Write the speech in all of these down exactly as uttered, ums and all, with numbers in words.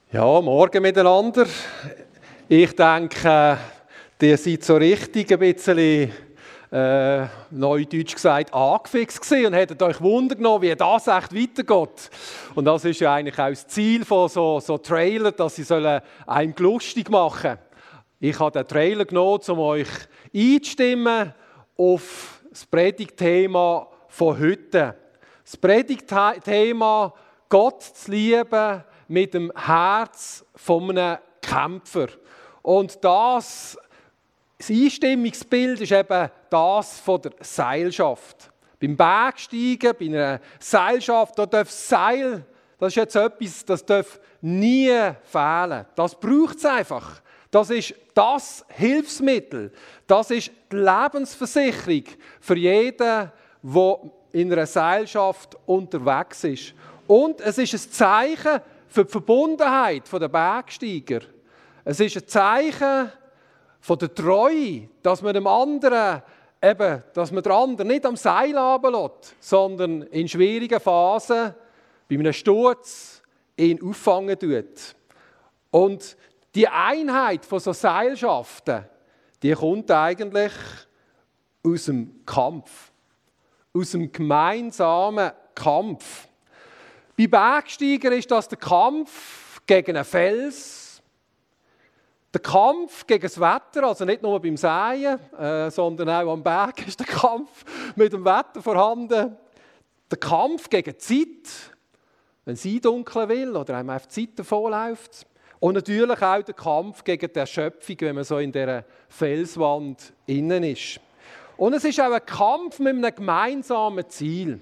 Ja, morgen miteinander. Ich denke, ihr seid so richtig ein bisschen, äh, neudeutsch gesagt, angefixt gewesen und hättet euch Wunder genommen, wie das echt weitergeht. Und das ist ja eigentlich auch das Ziel von so, so Trailern, dass sie sollen einem lustig machen sollen. Ich habe den Trailer genommen, um euch einzustimmen auf das Predigtthema von heute. Das Predigtthema Gott zu lieben mit dem Herz von einem Kämpfer. Und das, das Einstimmungsbild ist eben das von der Seilschaft. Beim Bergsteigen, bei einer Seilschaft, da darf das Seil, das ist jetzt etwas, das darf nie fehlen. Das braucht es einfach. Das ist das Hilfsmittel. Das ist die Lebensversicherung für jeden, der in einer Seilschaft unterwegs ist. Und es ist ein Zeichen für die Verbundenheit der Bergsteiger. Es ist ein Zeichen von der Treue, dass man dem anderen, eben, dass man den anderen nicht am Seil runterlässt, sondern in schwierigen Phasen, bei einem Sturz, ihn auffangen tut. Und die Einheit von so Seilschaften, die kommt eigentlich aus dem Kampf, aus dem gemeinsamen Kampf. Bei Bergsteigern ist das der Kampf gegen einen Fels, der Kampf gegen das Wetter, also nicht nur beim Säen, äh, sondern auch am Berg ist der Kampf mit dem Wetter vorhanden. Der Kampf gegen die Zeit, wenn sie dunkeln will oder einem auf die Zeit davonläuft. Und natürlich auch der Kampf gegen die Erschöpfung, wenn man so in dieser Felswand innen ist. Und es ist auch ein Kampf mit einem gemeinsamen Ziel.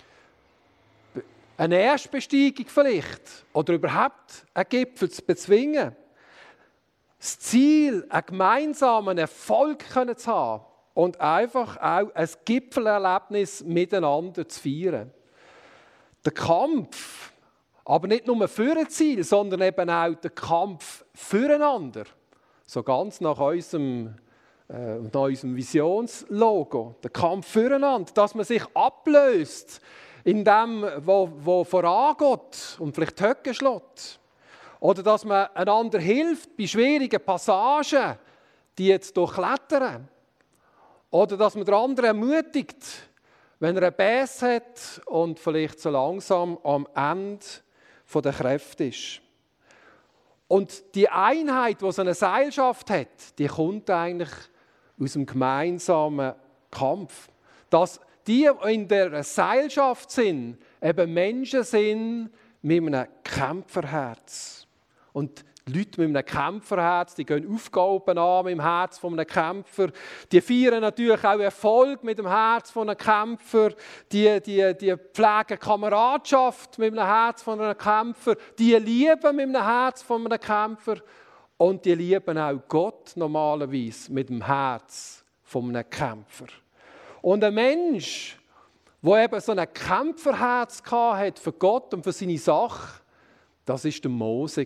Eine Erstbesteigung vielleicht oder überhaupt einen Gipfel zu bezwingen. Das Ziel, einen gemeinsamen Erfolg zu haben und einfach auch ein Gipfelerlebnis miteinander zu feiern. Der Kampf, aber nicht nur für ein Ziel, sondern eben auch der Kampf füreinander. So ganz nach unserem, äh, nach unserem Visionslogo. Der Kampf füreinander, dass man sich ablöst in dem, wo, wo vorangeht und vielleicht die Höcke schlägt. Oder dass man einander hilft bei schwierigen Passagen, die jetzt durchklettern. Oder dass man den anderen ermutigt, wenn er einen Bass hat und vielleicht so langsam am Ende der Kräfte ist. Und die Einheit, die so eine Seilschaft hat, die kommt eigentlich aus dem gemeinsamen Kampf. Dass die, die in der Seilschaft sind, eben Menschen sind mit einem Kämpferherz. Und die Leute mit einem Kämpferherz, die gehen Aufgaben an mit dem Herz von einem Kämpfer. Die feiern natürlich auch Erfolg mit dem Herz von einem Kämpfer. Die, die, die pflegen Kameradschaft mit dem Herz von einem Kämpfer. Die lieben mit dem Herz von einem Kämpfer. Und die lieben auch Gott normalerweise mit dem Herz von einem Kämpfer. Und ein Mensch, der eben so ein Kämpferherz hatte für Gott und für seine Sache, das war der Mose.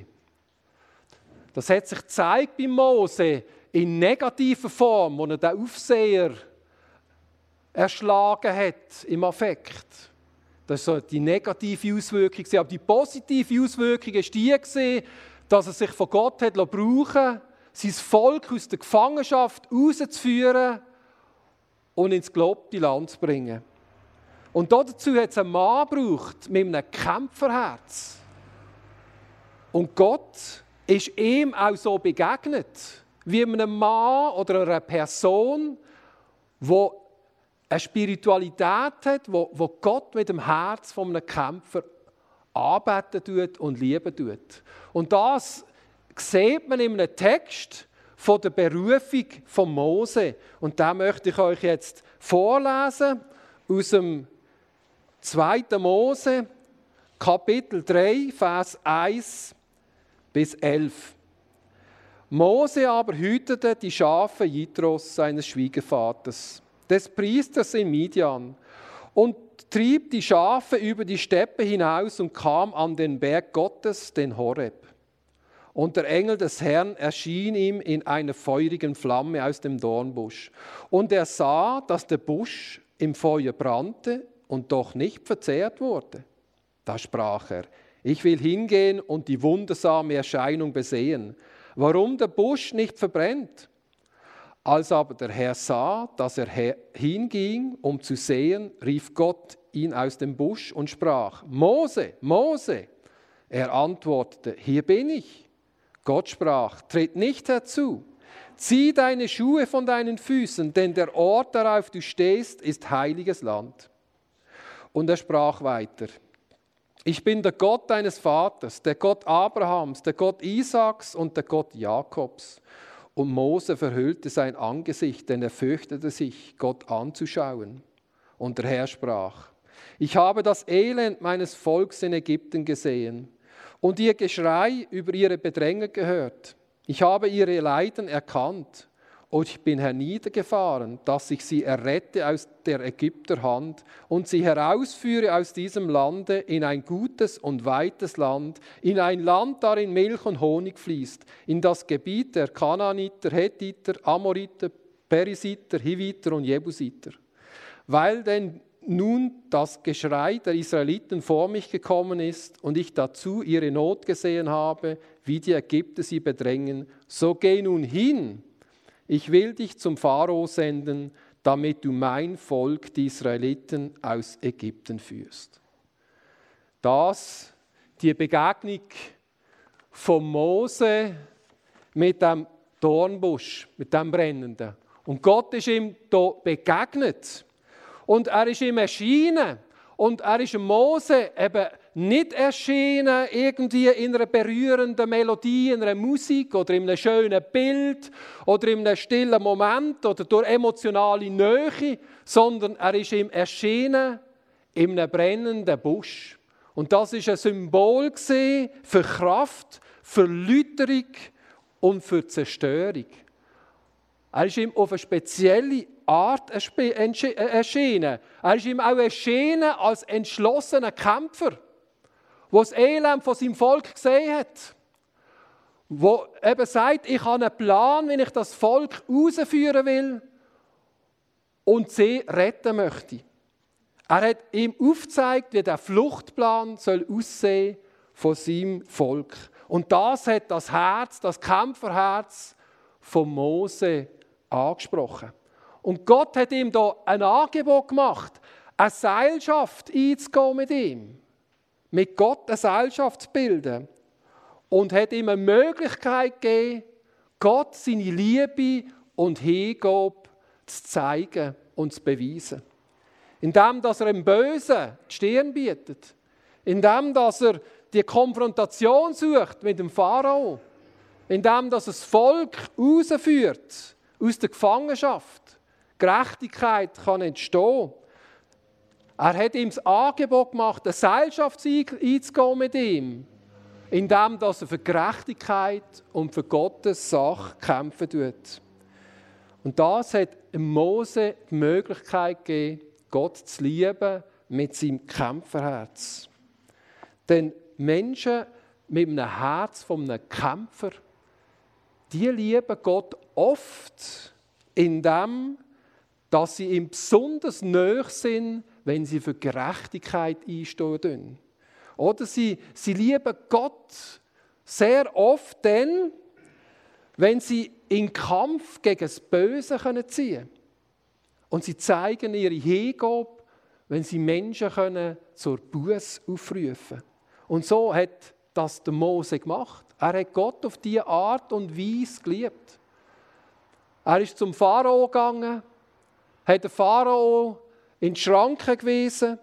Das hat sich gezeigt bei Mose in negativer Form, wo er den Aufseher erschlagen hat im Affekt. Das war so die negative Auswirkung. Aber die positive Auswirkung war die, dass er sich von Gott hat brauchen lassen, sein Volk aus der Gefangenschaft rauszuführen und ins gelobte Land zu bringen. Und dazu hat es einen Mann gebraucht mit einem Kämpferherz. Und Gott ist ihm auch so begegnet, wie einem Mann oder einer Person, die eine Spiritualität hat, wo, wo Gott mit dem Herz von einem Kämpfer anbeten tut und lieben tut. Und das sieht man in einem Text von der Berufung von Mose. Und da möchte ich euch jetzt vorlesen aus dem zweiten Mose, Kapitel drei, Vers eins bis elf. Mose aber hütete die Schafe Jitros, seines Schwiegervaters, des Priesters in Midian, und trieb die Schafe über die Steppe hinaus und kam an den Berg Gottes, den Horeb. Und der Engel des Herrn erschien ihm in einer feurigen Flamme aus dem Dornbusch. Und er sah, dass der Busch im Feuer brannte und doch nicht verzehrt wurde. Da sprach er: Ich will hingehen und die wundersame Erscheinung besehen, warum der Busch nicht verbrennt. Als aber der Herr sah, dass er hinging, um zu sehen, rief Gott ihn aus dem Busch und sprach: Mose, Mose! Er antwortete: Hier bin ich. Gott sprach: Tritt nicht herzu. Zieh deine Schuhe von deinen Füßen, denn der Ort, darauf du stehst, ist heiliges Land. Und er sprach weiter: Ich bin der Gott deines Vaters, der Gott Abrahams, der Gott Isaaks und der Gott Jakobs. Und Mose verhüllte sein Angesicht, denn er fürchtete sich, Gott anzuschauen. Und der Herr sprach: Ich habe das Elend meines Volkes in Ägypten gesehen und ihr Geschrei über ihre Bedränger gehört. Ich habe ihre Leiden erkannt und ich bin herniedergefahren, dass ich sie errette aus der Ägypter Hand und sie herausführe aus diesem Lande in ein gutes und weites Land, in ein Land, darin Milch und Honig fließt, in das Gebiet der Kanaaniter, Hethiter, Amoriter, Perisiter, Hiviter und Jebusiter. Weil denn nun das Geschrei der Israeliten vor mich gekommen ist und ich dazu ihre Not gesehen habe, wie die Ägypter sie bedrängen, so geh nun hin, ich will dich zum Pharao senden, damit du mein Volk, die Israeliten, aus Ägypten führst. Das, die Begegnung von Mose mit dem Dornbusch, mit dem Brennenden. Und Gott ist ihm da begegnet. Und er ist ihm erschienen. Und er ist Mose eben nicht erschienen irgendwie in einer berührenden Melodie, in einer Musik oder in einem schönen Bild oder in einem stillen Moment oder durch emotionale Nähe, sondern er ist ihm erschienen in einem brennenden Busch. Und das war ein Symbol für Kraft, für Läuterung und für Zerstörung. Er ist ihm auf eine spezielle Art erschienen. Er ist ihm auch erschienen als entschlossener Kämpfer, der das Elend von seinem Volk gesehen hat. Der eben sagt, ich habe einen Plan, wie ich das Volk rausführen will und sie retten möchte. Er hat ihm aufgezeigt, wie der Fluchtplan soll aussehen von seinem Volk. Und das hat das Herz, das Kämpferherz von Mose angesprochen. Und Gott hat ihm da ein Angebot gemacht, eine Seilschaft einzugehen mit ihm. Mit Gott eine Seilschaft zu bilden. Und hat ihm eine Möglichkeit gegeben, Gott seine Liebe und Hingabe zu zeigen und zu beweisen. Indem, dass er dem Bösen die Stirn bietet. Indem, dass er die Konfrontation sucht mit dem Pharao. Indem, dass er das Volk rausführt aus der Gefangenschaft. Gerechtigkeit kann entstehen. Er hat ihm das Angebot gemacht, eine Seilschaft einzugehen mit ihm, indem er für Gerechtigkeit und für Gottes Sache kämpfen tut. Und das hat Mose die Möglichkeit gegeben, Gott zu lieben mit seinem Kämpferherz. Denn Menschen mit einem Herz von einem Kämpfer, die lieben Gott oft indem, dass sie ihm besonders nahe sind, wenn sie für Gerechtigkeit einstehen. Oder sie, sie lieben Gott sehr oft dann, wenn sie in Kampf gegen das Böse ziehen können. Und sie zeigen ihre Hingabe, wenn sie Menschen können zur Buße aufrufen können. Und so hat das der Mose gemacht. Er hat Gott auf diese Art und Weise geliebt. Er ist zum Pharao gegangen, hat den Pharao in die Schranken gewiesen.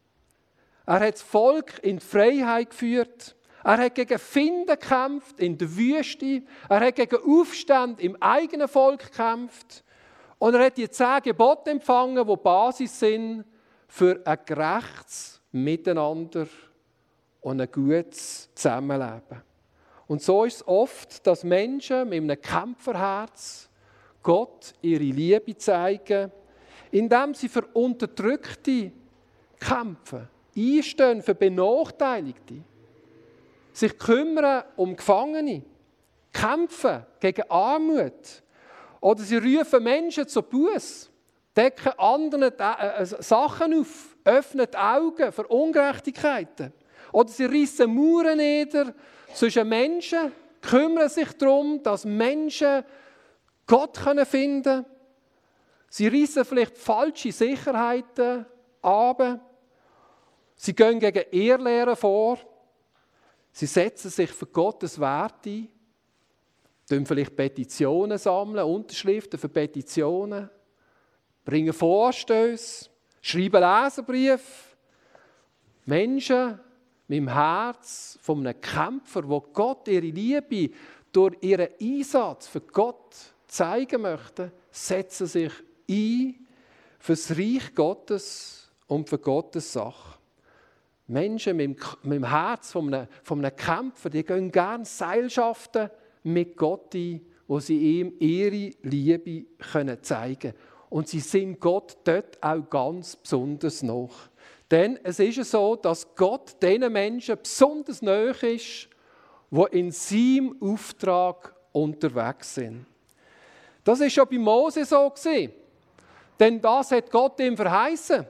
Er hat das Volk in die Freiheit geführt. Er hat gegen Finden gekämpft in der Wüste. Er hat gegen Aufstände im eigenen Volk gekämpft. Und er hat die zehn Gebote empfangen, die Basis sind für ein gerechtes Miteinander und ein gutes Zusammenleben. Und so ist es oft, dass Menschen mit einem Kämpferherz Gott ihre Liebe zeigen, indem sie für Unterdrückte kämpfen, einstehen für Benachteiligte, sich kümmern um Gefangene, kämpfen gegen Armut. Oder sie rufen Menschen zur Buße, decken anderen äh, Sachen auf, öffnen die Augen für Ungerechtigkeiten. Oder sie rissen Mauern nieder zwischen Menschen, kümmern sich darum, dass Menschen Gott finden können. Sie rissen vielleicht falsche Sicherheiten ab. Sie gehen gegen Irrlehren vor. Sie setzen sich für Gottes Werte ein. Sammeln vielleicht Petitionen sammeln, Unterschriften für Petitionen. Bringen Vorstöße. Schreiben Leserbriefe. Menschen mit dem Herz von einem Kämpfer, wo Gott ihre Liebe durch ihren Einsatz für Gott zeigen möchte, setzen sich ein für das Reich Gottes und für Gottes Sache. Menschen mit dem, mit dem Herz von einem, von einem Kämpfer, die gehen gerne Seilschaften mit Gott ein, wo sie ihm ihre Liebe können zeigen können. Und sie sind Gott dort auch ganz besonders nach. Denn es ist so, dass Gott diesen Menschen besonders nahe ist, die in seinem Auftrag unterwegs sind. Das war schon bei Mose so. Denn das hat Gott ihm verheißen.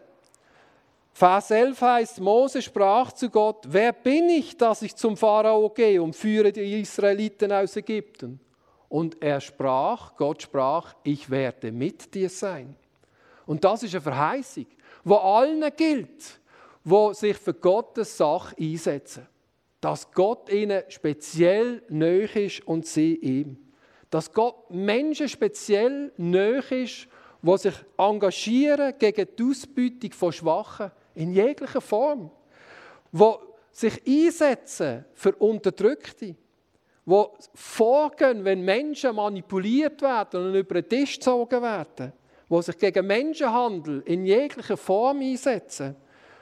Vers elf heißt, Mose sprach zu Gott, wer bin ich, dass ich zum Pharao gehe und führe die Israeliten aus Ägypten? Und er sprach, Gott sprach, ich werde mit dir sein. Und das ist eine Verheißung, die allen gilt, die sich für Gottes Sache einsetzen. Dass Gott ihnen speziell nahe ist und sie ihm. Dass Gott Menschen speziell nahe ist, die sich engagieren gegen die Ausbeutung von Schwachen in jeglicher Form. Die sich einsetzen für Unterdrückte. Die vorgehen, wenn Menschen manipuliert werden und über den Tisch gezogen werden. Die sich gegen Menschenhandel in jeglicher Form einsetzen.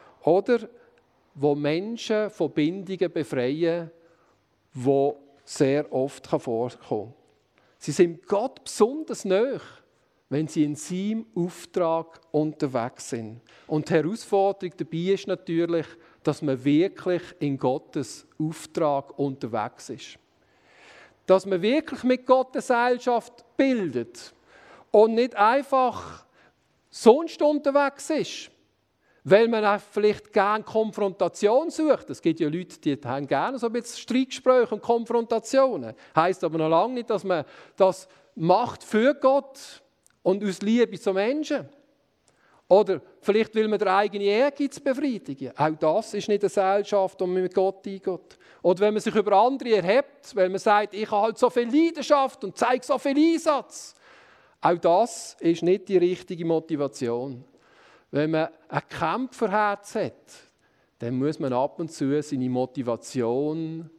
Oder wo Menschen von Bindungen befreien, die sehr oft vorkommen können. Sie sind Gott besonders nahe, wenn sie in seinem Auftrag unterwegs sind. Und die Herausforderung dabei ist natürlich, dass man wirklich in Gottes Auftrag unterwegs ist. Dass man wirklich mit Gott eine Gesellschaft bildet und nicht einfach sonst unterwegs ist. Weil man auch vielleicht gerne Konfrontation sucht. Es gibt ja Leute, die haben gerne so ein bisschen Streitgespräche und Konfrontationen. Heisst aber noch lange nicht, dass man das macht für Gott und aus Liebe zum Menschen. Oder vielleicht will man den eigenen Ehrgeiz befriedigen. Auch das ist nicht eine Gesellschaft, wo man mit Gott eingeht. Oder wenn man sich über andere erhebt, weil man sagt, ich habe halt so viel Leidenschaft und zeige so viel Einsatz. Auch das ist nicht die richtige Motivation. Wenn man ein Kämpferherz hat, dann muss man ab und zu seine Motivation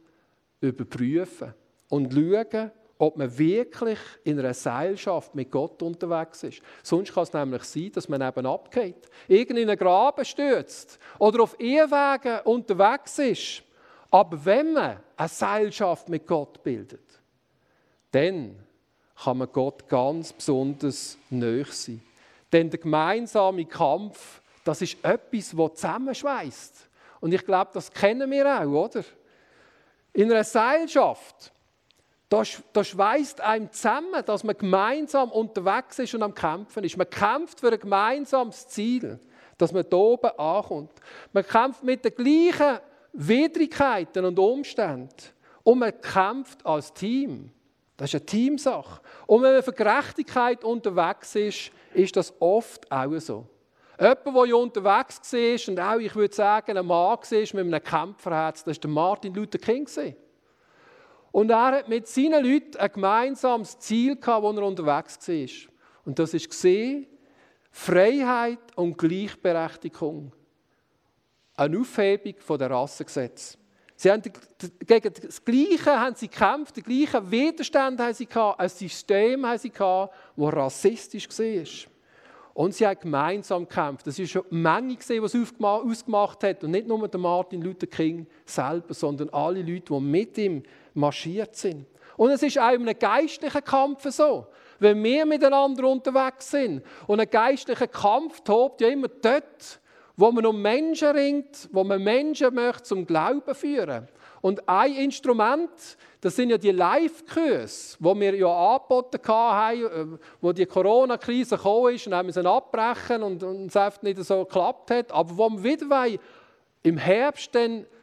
überprüfen und schauen, ob man wirklich in einer Gesellschaft mit Gott unterwegs ist. Sonst kann es nämlich sein, dass man eben abgeht, irgendwie in einen Graben stürzt oder auf Irrwegen unterwegs ist. Aber wenn man eine Gesellschaft mit Gott bildet, dann kann man Gott ganz besonders nahe sein. Denn der gemeinsame Kampf, das ist etwas, das zusammenschweißt. Und ich glaube, das kennen wir auch, oder? In einer Gesellschaft, da, da schweißt einem zusammen, dass man gemeinsam unterwegs ist und am Kämpfen ist. Man kämpft für ein gemeinsames Ziel, dass man da oben ankommt. Man kämpft mit den gleichen Widrigkeiten und Umständen. Und man kämpft als Team. Das ist eine Teamsache. Und wenn man für Gerechtigkeit unterwegs ist, ist das oft auch so. Jemand, der ja unterwegs war und auch, ich würde sagen, ein Mann war mit einem Kämpferherz, das war der Martin Luther King. Und er hat mit seinen Leuten ein gemeinsames Ziel gehabt, wo er unterwegs war. Und das war Freiheit und Gleichberechtigung. Eine Aufhebung der Rassengesetze. Sie haben gegen das Gleiche haben sie gekämpft, den gleichen Widerstand haben sie gehabt, ein System haben sie gehabt, das rassistisch war. Und sie haben gemeinsam gekämpft. Das war schon eine Menge, die es ausgemacht hat. Und nicht nur der Martin Luther King selber, sondern alle Leute, die mit ihm marschiert sind. Und es ist auch in einem geistlichen Kampf so. Wenn wir miteinander unterwegs sind und ein geistlicher Kampf tobt ja immer dort, wo man um Menschen ringt, wo man Menschen möchte zum Glauben führen. Und ein Instrument, das sind ja die Live-Kurse, die wir ja angeboten haben, wo die Corona-Krise gekommen ist und haben wir sie abbrechen und, und es einfach nicht so geklappt hat. Aber wo wir wieder wollen, im Herbst dann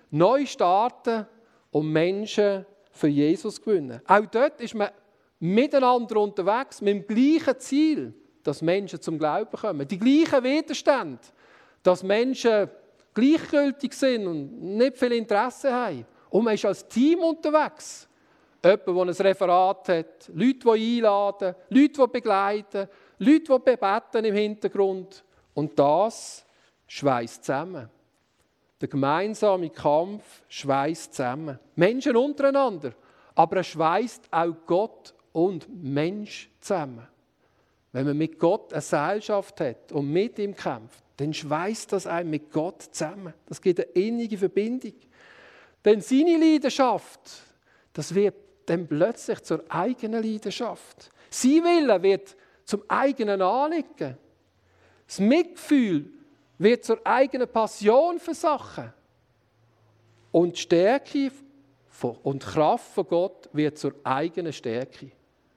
neu starten und Menschen für Jesus gewinnen. Auch dort ist man miteinander unterwegs, mit dem gleichen Ziel, dass Menschen zum Glauben kommen. Die gleichen Widerstände, dass Menschen gleichgültig sind und nicht viel Interesse haben. Und man ist als Team unterwegs. Jemand, der ein Referat hat, Leute, die einladen, Leute, die begleiten, Leute, die bebeten im Hintergrund. Und das schweißt zusammen. Der gemeinsame Kampf schweißt zusammen. Menschen untereinander, aber er schweißt auch Gott und Mensch zusammen. Wenn man mit Gott eine Seilschaft hat und mit ihm kämpft, dann schweißt das einen mit Gott zusammen. Das gibt eine innige Verbindung. Denn seine Leidenschaft, das wird dann plötzlich zur eigenen Leidenschaft. Sein Wille wird zum eigenen Anliegen. Das Mitgefühl wird zur eigenen Passion für Sachen. Und die Stärke und die Kraft von Gott wird zur eigenen Stärke.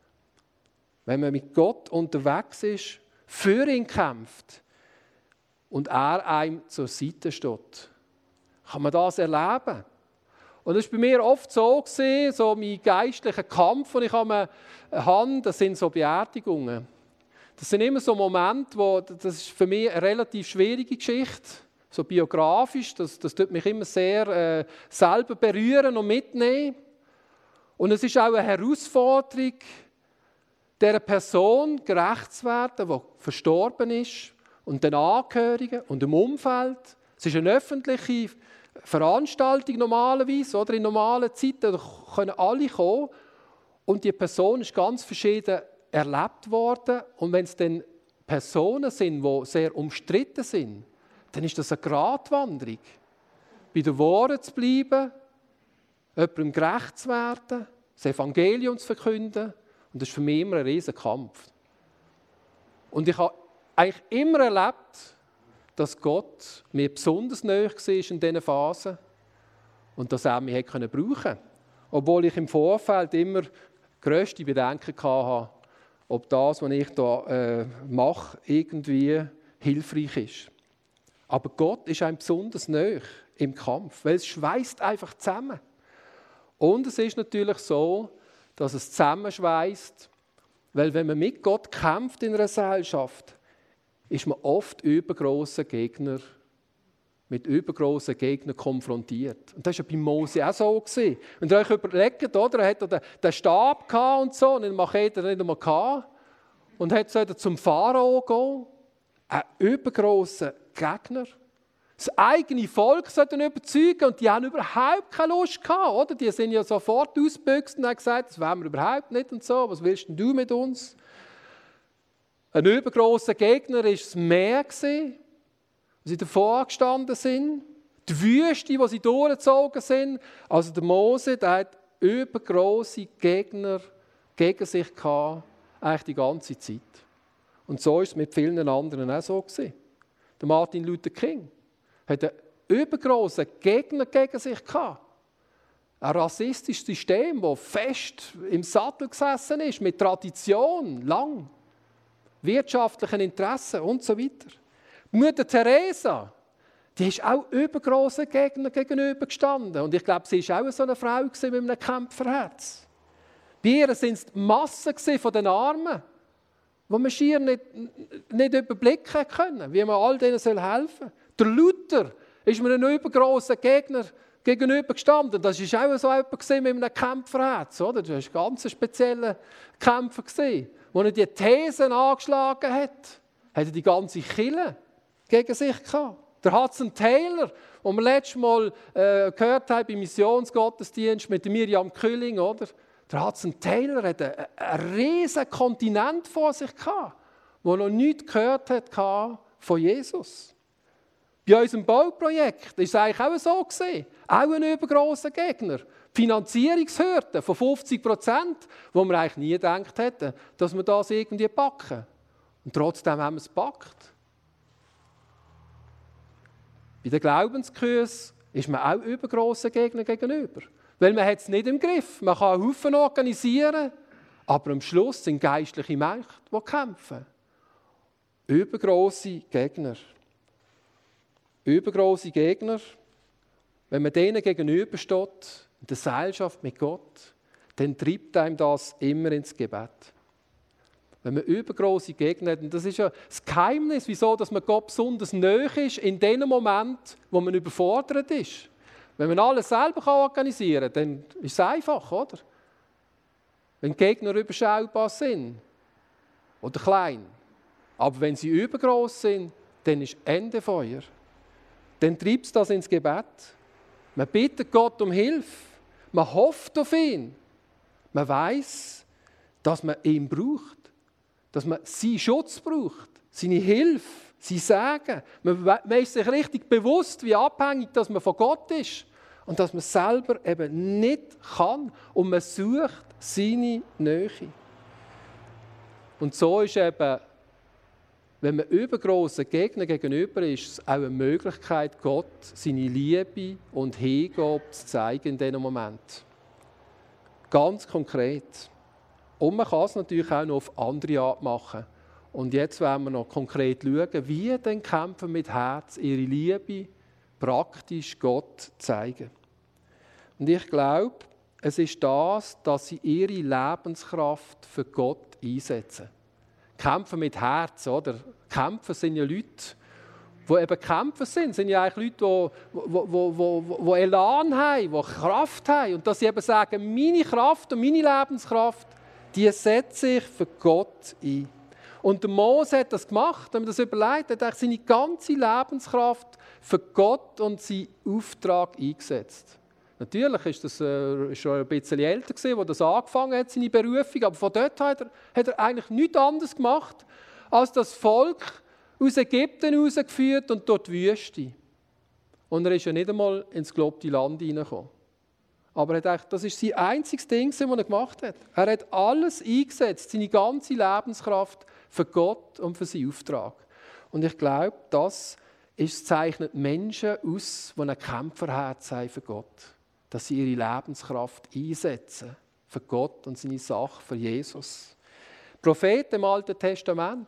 Wenn man mit Gott unterwegs ist, für ihn kämpft und er einem zur Seite steht, kann man das erleben. Und das war bei mir oft so, gewesen, so mein geistlicher Kampf, den ich habe, das sind so Beerdigungen. Das sind immer so Momente, wo, das ist für mich eine relativ schwierige Geschichte, so biografisch, das, das tut mich immer sehr äh, selber berühren und mitnehmen. Und es ist auch eine Herausforderung, dieser Person gerecht zu werden, die verstorben ist, und den Angehörigen und dem Umfeld. Es ist eine öffentliche Veranstaltung normalerweise, oder? In normalen Zeiten können alle kommen und die Person ist ganz verschieden erlebt worden. Und wenn es dann Personen sind, die sehr umstritten sind, dann ist das eine Gratwanderung. Bei den Worten zu bleiben, jemandem gerecht zu werden, das Evangelium zu verkünden. Und das ist für mich immer ein riesen Kampf. Und ich habe eigentlich immer erlebt, dass Gott mir besonders nahe war in diesen Phasen und dass er mich brauchen konnte. Obwohl ich im Vorfeld immer grösste Bedenken hatte, ob das, was ich hier äh, mache, irgendwie hilfreich ist. Aber Gott ist einem besonders nahe im Kampf, weil es schweißt einfach zusammen. Und es ist natürlich so, dass es zusammenschweißt, weil wenn man mit Gott kämpft in einer Gesellschaft, ist man oft übergroße Gegner, mit übergroßen Gegnern konfrontiert. Und das war ja bei Mose auch so. Wenn ihr euch überlegt, oder, er hatte den Stab und so, und den Machete nicht einmal gehabt, und hat so zum Pharao gehen, ein übergrosser Gegner. Das eigene Volk sollte ihn überzeugen und die haben überhaupt keine Lust gehabt, oder? Die sind ja sofort ausgebüxt und haben gesagt, das wollen wir überhaupt nicht und so, was willst denn du mit uns? Ein übergrosser Gegner war das Meer, wo sie davor gestanden sind. Die Wüste, wo sie durchgezogen sind. Also der Mose, der hat übergrosse Gegner gegen sich gehabt, eigentlich die ganze Zeit. Und so war es mit vielen anderen auch so gewesen. Der Martin Luther King hat einen übergrossen Gegner gegen sich gehabt. Ein rassistisches System, das fest im Sattel gesessen ist, mit Tradition, lang. Wirtschaftlichen Interessen und so weiter. Die Mutter Teresa, die ist auch übergrossen Gegner gegenüber gestanden. Und ich glaube, sie war auch so eine Frau mit einem Kämpferherz. Bei ihr waren es die Massen von den Armen, die man schier nicht, nicht überblicken können, wie man all denen helfen soll. Der Luther ist mir ein übergrossen Gegner gegenüber gestanden. Das war auch so jemand mit einem Kämpferherz. Oder? Das war ein ganz spezieller Kämpfer. Als er die Thesen angeschlagen hat, hat er die ganze Kirche gegen sich gehabt. Der Hudson Taylor, den wir letztes Mal äh, gehört haben beim Missionsgottesdienst mit Miriam Külling, oder? Der Hudson Taylor hat einen, einen riesen Kontinent vor sich gehabt, der noch nichts gehört hat von Jesus. Bei unserem Bauprojekt war es eigentlich auch so gewesen. Auch ein übergrosser Gegner. Finanzierungshürden von fünfzig Prozent, wo wir eigentlich nie gedacht hätten, dass wir das irgendwie packen. Und trotzdem haben wir es gepackt. Bei den Glaubenskurs ist man auch übergrossen Gegner gegenüber. Weil man hat es nicht im Griff. Man kann einen Haufen organisieren, aber am Schluss sind geistliche Mächte, die kämpfen. Übergrosse Gegner. Übergrosse Gegner. wenn man denen gegenübersteht, in der Seilschaft mit Gott, dann treibt einem das immer ins Gebet. Wenn man übergroße Gegner hat, und das ist ja das Geheimnis, wieso dass man Gott besonders nahe ist, in dem Moment, wo man überfordert ist. Wenn man alles selber organisieren kann, dann ist es einfach, oder? Wenn die Gegner überschaubar sind oder klein. Aber wenn sie übergroß sind, dann ist Ende Feuer. Dann treibt es das ins Gebet. Man bittet Gott um Hilfe. Man hofft auf ihn. Man weiß, dass man ihn braucht. Dass man seinen Schutz braucht. Seine Hilfe, sein Segen. Man ist sich richtig bewusst, wie abhängig dass man von Gott ist. Und dass man selber eben nicht kann. Und man sucht seine Nähe. Und so ist eben, wenn man übergrossen Gegner gegenüber ist, es auch eine Möglichkeit, Gott seine Liebe und Hingabe zu zeigen in diesem Moment. Ganz konkret. Und man kann es natürlich auch noch auf andere Art machen. Und jetzt werden wir noch konkret schauen, wie denn Kämpfer mit Herz ihre Liebe praktisch Gott zeigen. Und ich glaube, es ist das, dass sie ihre Lebenskraft für Gott einsetzen. Kämpfer mit Herz, oder? Kämpfer sind ja Leute, die eben Kämpfer sind. Sind ja eigentlich Leute, die, die, die, die Elan haben, die Kraft haben. Und dass sie eben sagen, meine Kraft und meine Lebenskraft, die setze ich für Gott ein. Und der Mose hat das gemacht, wenn man das überlegt, hat er seine ganze Lebenskraft für Gott und seinen Auftrag eingesetzt. Natürlich ist das äh, schon ein bisschen älter gewesen, wo das angefangen hat, seine Berufung. Aber von dort hat er, hat er eigentlich nichts anderes gemacht, als das Volk aus Ägypten herausgeführt und dort die Wüste. Und er ist ja nicht einmal ins gelobte Land hineingekommen. Aber er hat eigentlich, das ist sein einziges Ding, das er gemacht hat. Er hat alles eingesetzt, seine ganze Lebenskraft für Gott und für seinen Auftrag. Und ich glaube, das ist, zeichnet Menschen aus, die ein Kämpferherz haben für Gott. Dass sie ihre Lebenskraft einsetzen für Gott und seine Sache, für Jesus. Die Propheten im Alten Testament,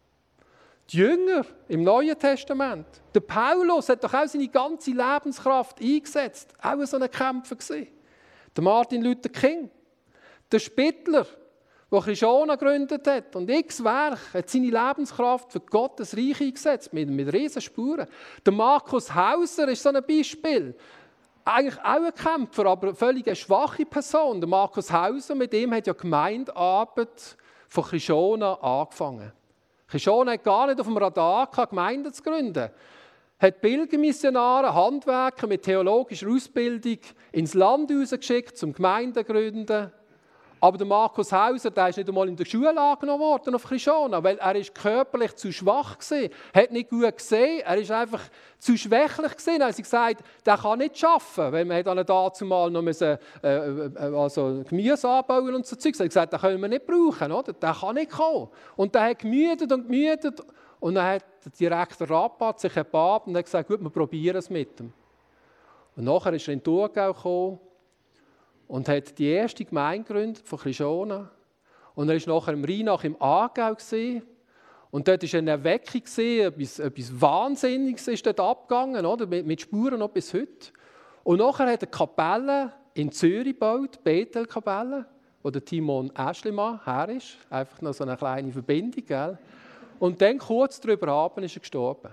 die Jünger im Neuen Testament, der Paulus hat doch auch seine ganze Lebenskraft eingesetzt. Auch so ein Kämpfer gewesen. Der Martin Luther King, der Spittler, der Krishona gegründet hat und x Werk, hat seine Lebenskraft für Gottes Reich eingesetzt, mit, mit riesen Spuren. Der Markus Hauser ist so ein Beispiel. Eigentlich auch ein Kämpfer, aber eine völlig schwache Person. Der Markus Hauser, mit dem hat ja die Gemeindearbeit von Krishona angefangen. Krishona hat gar nicht auf dem Radar gehabt, Gemeinden zu gründen. Hat Pilgermissionare, Handwerker mit theologischer Ausbildung ins Land rausgeschickt, zum Gemeinden zu gründen. Aber der Markus Hauser, der ist nicht einmal in der Schule angenommen worden auf Krishona, weil er ist körperlich zu schwach war, hat nicht gut gesehen, er ist einfach zu schwächlich gewesen. Er hat gesagt, der kann nicht arbeiten, weil man dann dazu mal noch müssen, äh, also Gemüse anbauen und so Zeug. Er hat gesagt, den können wir nicht brauchen, oder? Der kann nicht kommen. Und der hat gemütet und gemütet und dann hat der Direktor Rabat sich erbarmt und hat gesagt, gut, wir probieren es mit ihm. Und nachher ist er in Thurgau gekommen und hat die erste Gemeinde gegründet von Krishona. Und er war nachher im Rheinach im Aargau. Und dort war eine Erweckung, etwas, etwas Wahnsinniges ist dort abgegangen, oder? Mit, mit Spuren noch bis heute. Und nachher hat er Kapelle in Zürich gebaut, die Bethel-Kapelle, wo der Timon Aeschlimann her ist. Einfach noch so eine kleine Verbindung. Gell? Und dann, kurz darüber ab, ist er gestorben.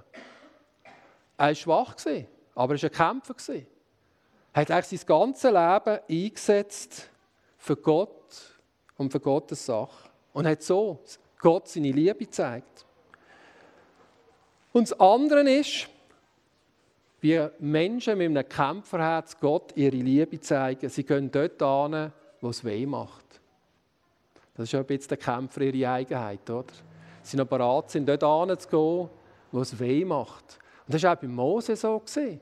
Er war schwach, aber er war ein Kämpfer. Er hat eigentlich sein ganzes Leben eingesetzt für Gott und für Gottes Sache. Und hat so Gott seine Liebe gezeigt. Und das andere ist, wie Menschen mit einem Kämpferherz Gott ihre Liebe zeigen. Sie gehen dort hin, wo es weh macht. Das ist ja ein bisschen der Kämpfer ihre Eigenheit, oder? Sie noch bereit sind, dort hinzugehen, wo es weh macht. Und das war auch bei Mose so.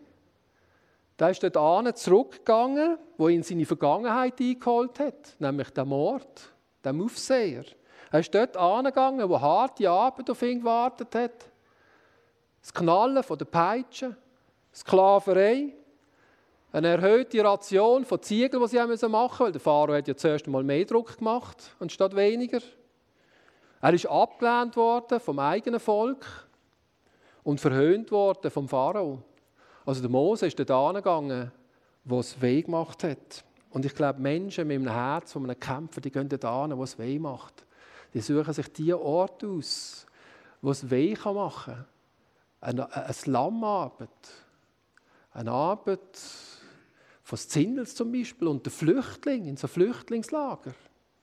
Der ist dort zurückgegangen, wo ihn seine Vergangenheit eingeholt hat, nämlich der Mord, der Aufseher. Er ist dort hingegangen, wo harte Arbeit auf ihn gewartet hat. Das Knallen von der Peitsche, Sklaverei, eine erhöhte Ration von Ziegeln, die sie machen mussten, weil der Pharao hat ja zuerst einmal mehr Druck gemacht, anstatt weniger. Er ist abgelehnt worden vom eigenen Volk und verhöhnt worden vom Pharao. Also der Mose ist dort hingegangen, wo es weh gemacht hat. Und ich glaube, Menschen mit einem Herz, die einem kämpfen, die gehen dort hin, wo es weh macht. Die suchen sich die Orte aus, wo es weh machen kann. Eine, eine Slumarbeit. Eine Arbeit von Zindels zum Beispiel und der Flüchtling in so Flüchtlingslager.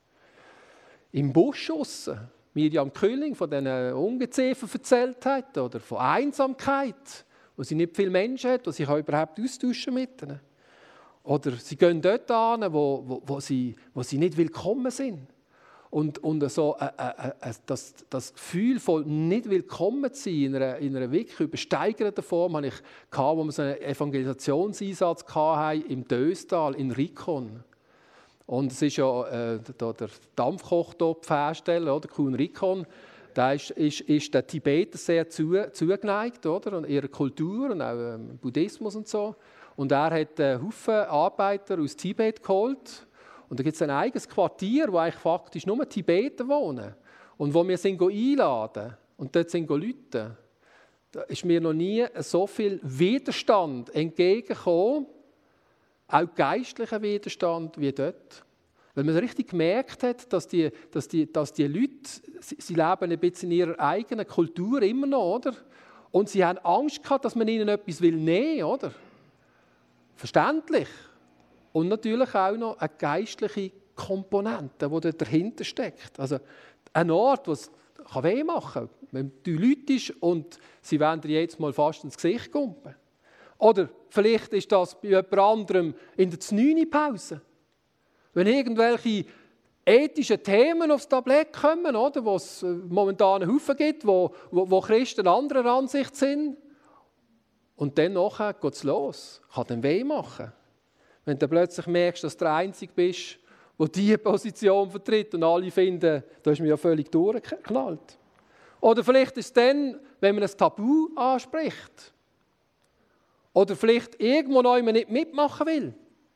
Im Busch aussen. Miriam Külling von diesen Ungeziefer erzählt hat, oder von Einsamkeit, wo sie nicht viele Menschen hat, die sich auch überhaupt austauschen mit ihnen. Oder sie gehen dort hin, wo, wo, wo, sie, wo sie nicht willkommen sind. Und, und so, äh, äh, äh, das, das Gefühl von nicht willkommen zu sein in einer, in einer wirklich übersteigerten Form hatte ich, als wir so einen Evangelisationseinsatz hatten im Döstal, in Rikon. Und es ist ja äh, der Dampfkochtopfhersteller, oder Kuhn Rikon, der ist, ist, ist den Tibetern sehr zu, zugeneigt, oder? Und ihrer Kultur und auch ähm, Buddhismus und so. Und er hat einen Haufen Arbeiter aus Tibet geholt. Und da gibt es ein eigenes Quartier, wo eigentlich faktisch nur Tibeter wohnen. Und wo wir sind einladen und dort sind Leute, da ist mir noch nie so viel Widerstand entgegengekommen, auch geistlicher Widerstand wie dort. Weil man richtig gemerkt hat, dass die, dass die, dass die Leute, sie, sie leben ein bisschen in ihrer eigenen Kultur immer noch, oder? Und sie haben Angst gehabt, dass man ihnen etwas nehmen will, oder? Verständlich. Und natürlich auch noch eine geistliche Komponente, die dort dahinter steckt. Also ein Ort, wo es weh machen kann, wenn du Leute ist und sie wollen dir jetzt mal fast ins Gesicht kumpen. Oder vielleicht ist das bei jemand anderem in der Znüni-Pause. Wenn irgendwelche ethischen Themen aufs Tablett kommen, oder, wo es momentan einen Haufen gibt, wo, wo, wo Christen anderer Ansicht sind. Und dann nachher geht es los. Kann dann weh machen. Wenn du plötzlich merkst, dass du der Einzige bist, der diese Position vertritt und alle finden, da ist mir ja völlig durchgeknallt. Oder vielleicht ist es dann, wenn man ein Tabu anspricht. Oder vielleicht irgendwo noch jemand nicht mitmachen will.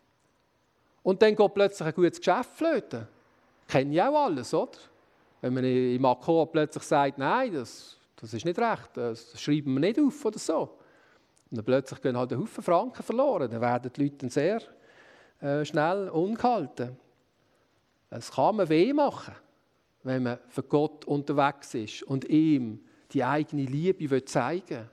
Und dann geht plötzlich ein gutes Geschäft flöten. Kennen ja auch alles, oder? Wenn man im Akkord plötzlich sagt, nein, das, das ist nicht recht, das schreiben wir nicht auf oder so. Und dann plötzlich gehen halt ein Haufen Franken verloren. Dann werden die Leute sehr äh, schnell ungehalten. Es kann man weh machen, wenn man für Gott unterwegs ist und ihm die eigene Liebe zeigen will.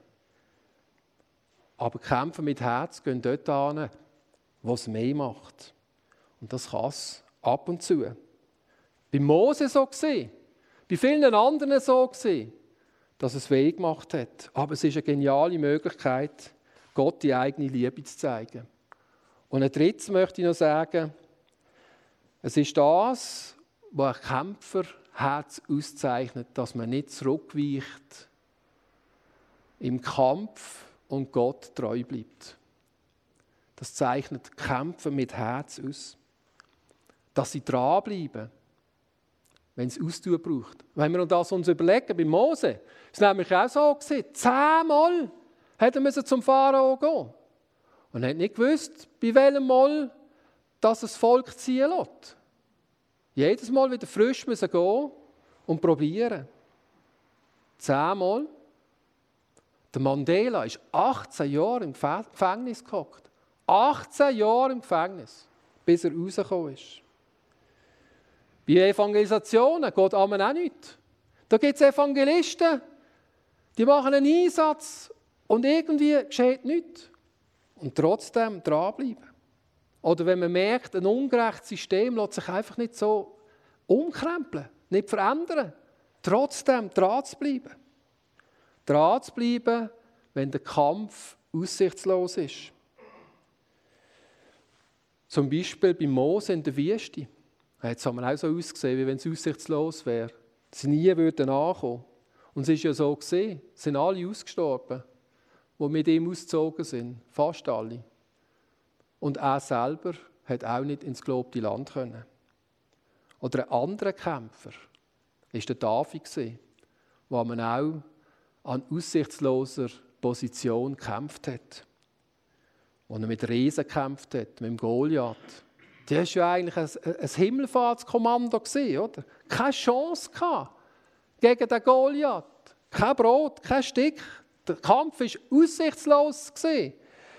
Aber kämpfen mit Herz gehen dort hin, wo es mehr macht. Und das kann es ab und zu. Bei Mose so gesehen, bei vielen anderen so gesehen, dass es weh gemacht hat. Aber es ist eine geniale Möglichkeit, Gott die eigene Liebe zu zeigen. Und ein drittes möchte ich noch sagen, es ist das, was ein Kämpferherz auszeichnet, dass man nicht zurückweicht im Kampf und Gott treu bleibt. Das zeichnet Kämpfer mit Herz aus. Dass sie dranbleiben, wenn es Austun braucht. Wenn wir uns das uns überlegen, bei Mose, ist es nämlich auch so gewesen, zehnmal hätte er zum Pharao gehen. Und er hat nicht gewusst, bei welchem Mal dass das Volk ziehen lässt. Jedes Mal wieder frisch müssen gehen und probieren. Zehnmal. Der Mandela ist achtzehn Jahre im Gefängnis gehockt. achtzehn Jahre im Gefängnis, bis er rausgekommen ist. Bei Evangelisationen geht Amen auch nicht. Da gibt es Evangelisten, die machen einen Einsatz und irgendwie geschieht nichts. Und trotzdem dranbleiben. Oder wenn man merkt, ein ungerechtes System lässt sich einfach nicht so umkrempeln, nicht verändern. Trotzdem dran zu bleiben. Dran zu bleiben, wenn der Kampf aussichtslos ist. Zum Beispiel bei Mose in der Wüste. Jetzt haben wir auch so ausgesehen, wie wenn es aussichtslos wäre. Sie nie würden ankommen. Und es ist ja so gesehen, es sind alle ausgestorben, die mit ihm ausgezogen sind. Fast alle. Und er selber hat auch nicht ins gelobte Land können. Oder ein anderer Kämpfer war der David, wo man auch an aussichtsloser Position gekämpft hat. Wo er mit Riesen gekämpft hat, mit dem Goliath. Das war ja eigentlich ein, ein Himmelfahrtskommando, oder? Keine Chance gehabt gegen den Goliath. Kein Brot, kein Stück. Der Kampf war aussichtslos.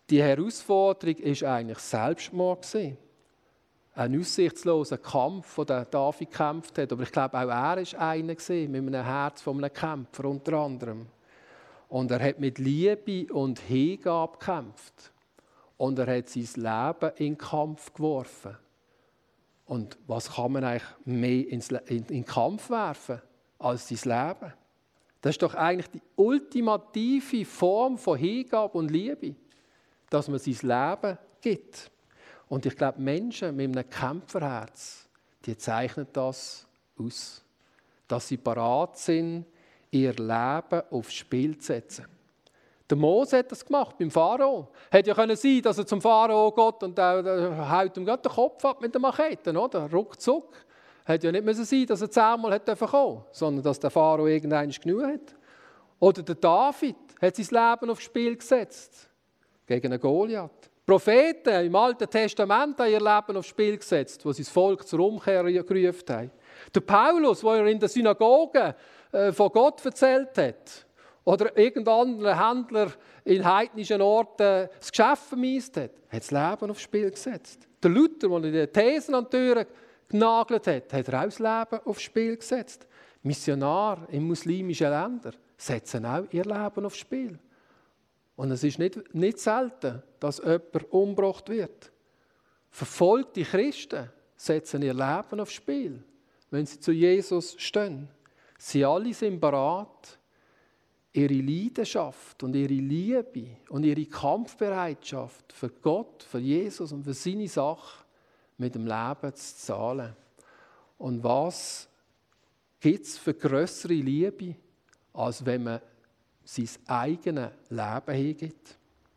Die Herausforderung war eigentlich Selbstmord gewesen. Ein aussichtsloser Kampf, den David gekämpft hat. Aber ich glaube, auch er war einer gewesen, mit einem Herz von einem Kämpfer unter anderem. Und er hat mit Liebe und Hingabe gekämpft. Und er hat sein Leben in den Kampf geworfen. Und was kann man eigentlich mehr ins Le- in, in den Kampf werfen als sein Leben? Das ist doch eigentlich die ultimative Form von Hingabe und Liebe, dass man sein Leben gibt. Und ich glaube, Menschen mit einem Kämpferherz, die zeichnen das aus. Dass sie bereit sind, ihr Leben aufs Spiel zu setzen. Der Mose hat das gemacht beim Pharao. Hätte ja können sein, dass er zum Pharao geht und der, der haut ihm gerade den Kopf ab mit der Machete, oder? Ruckzuck. Hätte ja nicht müssen sein, dass er zehnmal hätte kommen, sondern dass der Pharao irgendwann genug hat. Oder der David hat sein Leben aufs Spiel gesetzt gegen einen Goliath. Propheten im Alten Testament haben ihr Leben aufs Spiel gesetzt, wo sie das Volk zur Umkehr gerufen haben. Der Paulus, der in der Synagoge äh, von Gott erzählt hat, oder irgendein Händler in heidnischen Orten das Geschäft vermiest hat, hat das Leben aufs Spiel gesetzt. Der Luther, der die Thesen an die Türen genagelt hat, hat er auch das Leben aufs Spiel gesetzt. Missionare in muslimischen Ländern setzen auch ihr Leben aufs Spiel. Und es ist nicht, nicht selten, dass jemand umgebracht wird. Verfolgte Christen setzen ihr Leben aufs Spiel, wenn sie zu Jesus stehen. Sie alle sind bereit, ihre Leidenschaft und ihre Liebe und ihre Kampfbereitschaft für Gott, für Jesus und für seine Sache mit dem Leben zu zahlen. Und was gibt es für grössere Liebe, als wenn man sein eigenes Leben hingibt?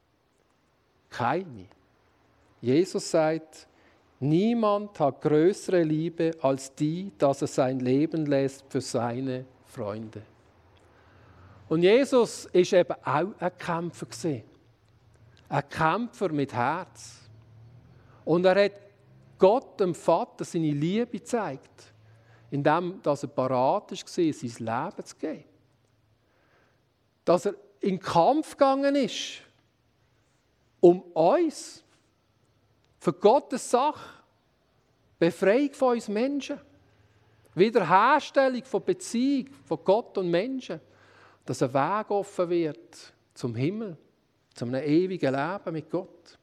Keine. Jesus sagt, niemand hat größere Liebe als die, dass er sein Leben lässt für seine Freunde. Und Jesus war eben auch ein Kämpfer. Ein Kämpfer mit Herz. Und er hat Gott, dem Vater, seine Liebe gezeigt, indem er bereit war, sein Leben zu geben. Dass er in den Kampf gegangen ist, um uns, für Gottes Sache, Befreiung von uns Menschen, Wiederherstellung von Beziehung von Gott und Menschen, dass ein Weg offen wird zum Himmel, zu einem ewigen Leben mit Gott.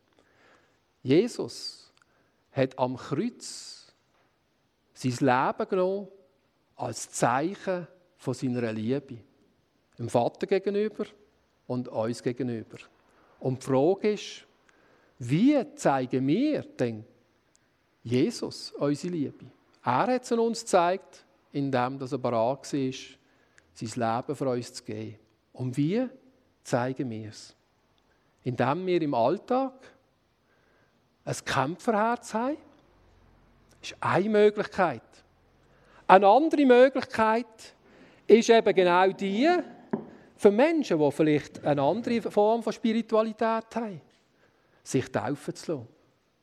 Jesus hat am Kreuz sein Leben genommen als Zeichen von seiner Liebe. Dem Vater gegenüber und uns gegenüber. Und die Frage ist, wie zeigen wir denn Jesus unsere Liebe? Er hat es uns gezeigt, indem er bereit war, sein Leben für uns zu geben. Und wie zeigen wir es? Indem wir im Alltag ein Kämpferherz haben. Das ist eine Möglichkeit. Eine andere Möglichkeit ist eben genau die für Menschen, die vielleicht eine andere Form von Spiritualität haben, sich taufen zu lassen.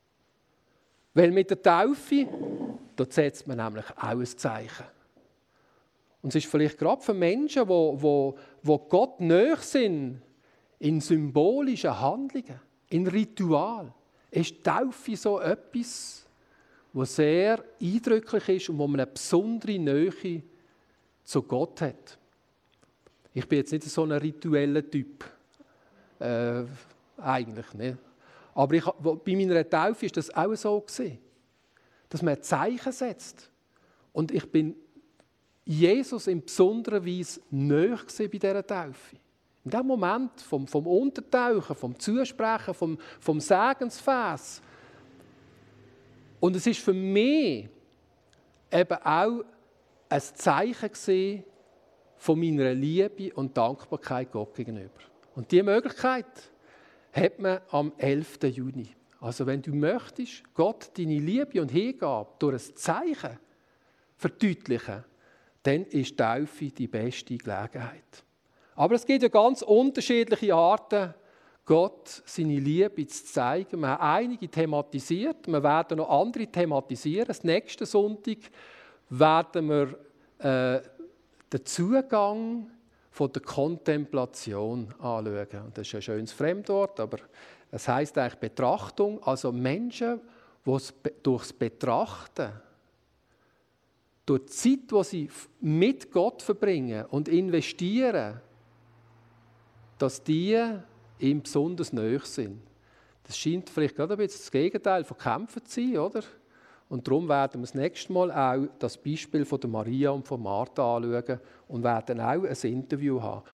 Weil mit der Taufe, dort setzt man nämlich auch ein Zeichen. Und es ist vielleicht gerade für Menschen, die, die, die Gott nahe sind, in symbolischen Handlungen, in Ritual, ist Taufe so etwas, was sehr eindrücklich ist und wo man eine besondere Nähe zu Gott hat. Ich bin jetzt nicht so ein ritueller Typ, äh, eigentlich nicht. Aber ich, bei meiner Taufe war das auch so gewesen, dass man ein Zeichen setzt. Und ich bin Jesus in besonderer Weise nahe bei dieser Taufe. In dem Moment vom, vom Untertauchen, vom Zusprechen, vom, vom Segensvers. Und es ist für mich eben auch ein Zeichen gewesen von meiner Liebe und Dankbarkeit Gott gegenüber. Und diese Möglichkeit hat man am elften Juni. Also wenn du möchtest, Gott deine Liebe und Hingabe durch ein Zeichen verdeutlichen, dann ist die Taufe die beste Gelegenheit. Aber es gibt ja ganz unterschiedliche Arten, Gott seine Liebe zu zeigen. Wir haben einige thematisiert, wir werden noch andere thematisieren. Das nächste Sonntag werden wir äh, den Zugang von der Kontemplation anschauen. Und das ist ein schönes Fremdwort, aber Es heisst eigentlich Betrachtung, also Menschen, die es durchs Betrachten, durch die Zeit, die sie mit Gott verbringen und investieren, dass die ihm besonders nahe sind. Das scheint vielleicht gerade ein bisschen das Gegenteil von Kämpfen zu sein, oder? Und darum werden wir das nächste Mal auch das Beispiel von der Maria und von Martha anschauen und werden auch ein Interview haben.